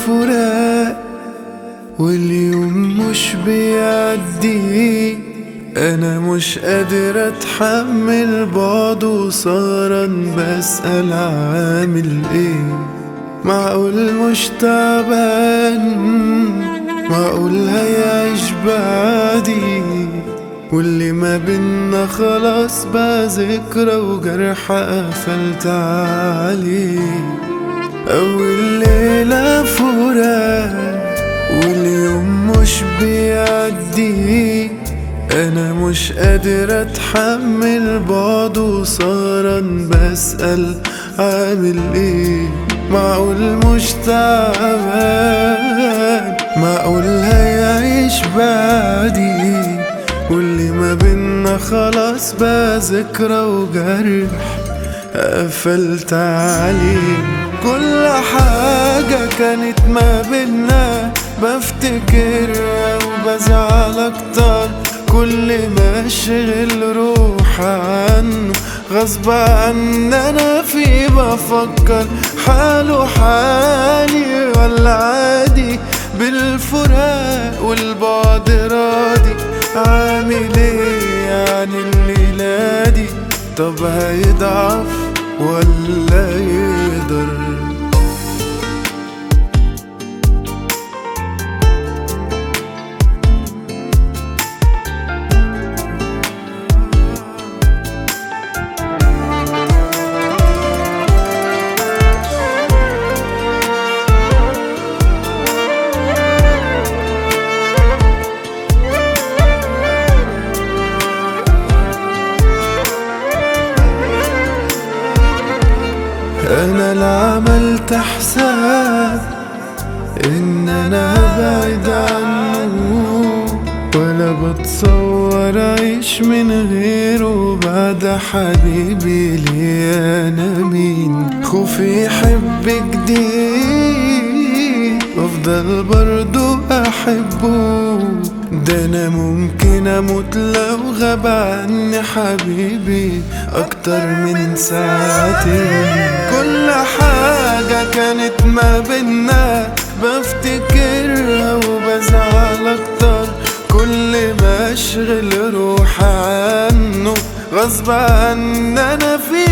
الفراق واليوم مش بيعدي، انا مش قادر اتحمل بعده وسهران بسأل عامل ايه. معقول مش تعبان، معقول هيعيش بعدي، واللي ما بينا خلاص بقى ذكرى وجرح قفلت عليه. أول ليلة فراق واليوم مش بيعدي، أنا مش قادر أتحمل بعده وسهران بسأل عامل إيه. معقول مش تعبان، معقول هيعيش بعدي، واللي ما بينا خلاص بقى ذكرى وجرح قفلت عليه. كل حاجة كانت ما بينا بفتكرها وبزعل اكتر، كل ما اشغل روح عنه غصب عني انا في بفكر حاله حالي ولا عادي. بالفراق والبعد راضي، عامل ايه يعني الليلة دي؟ طب هيضعف ولا يقدر؟ انا لا عملت حساب ان انا هبعد عنه، ولا بتصور اعيش من غيره بعد حبيبي لي. انا مين خوفي يحب جديد وافضل برضو احبه، ده انا ممكن اموت لو غاب عني حبيبي اكتر من ساعتين. كل حاجة كانت ما بينا بفتكرها وبزعل اكتر، كل ما اشغل روح عنه غصب عني انا في